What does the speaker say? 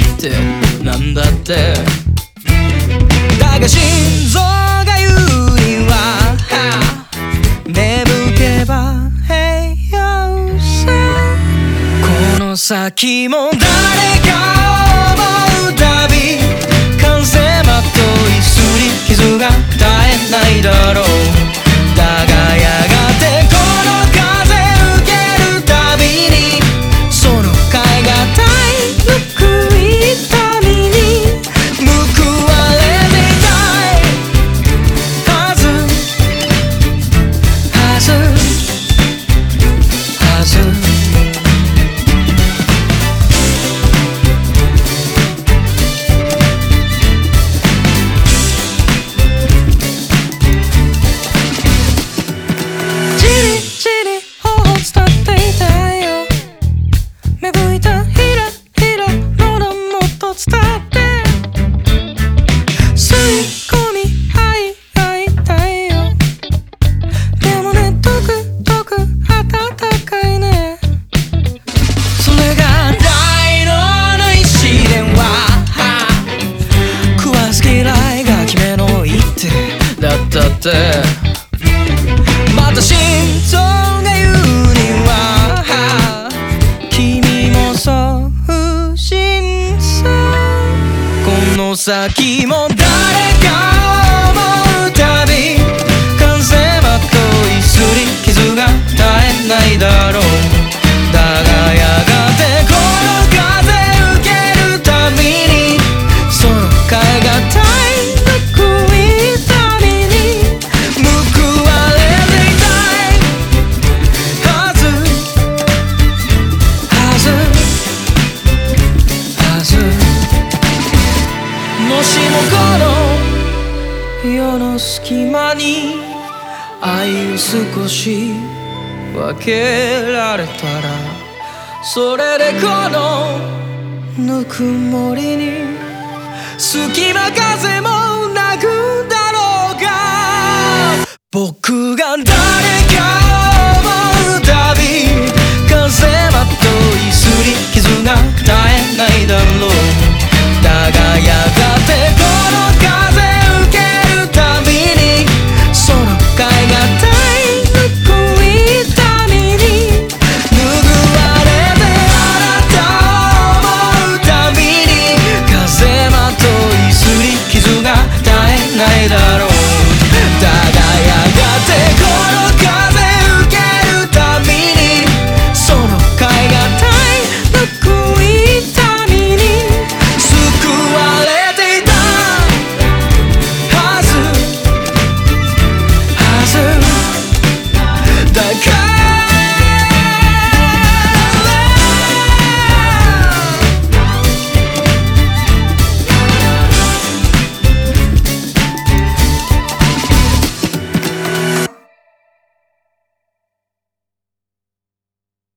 ってなんだって。だが心臓が言うには眠けば平洋さ。この先も誰か思うたび完成まっといすり傷が絶えないだろう。だがやがてこの風受けるたびにその甲斐がたい報いたみに報われていたいはずはずはず。だってまた心臓が言うには君もそう不審さ。この先も誰か思うたび完成まっといすり傷が絶えないだろう。だがやがてこの風受けるたびにその甲斐がたい報いたみに報われていたいはずはずはず。もしもこの世の隙間に愛を少し分けられたらそれでこのぬくもりに隙間風もなくだろうか。僕が誰か思うたび完成まっといすり傷が絶えないだろう。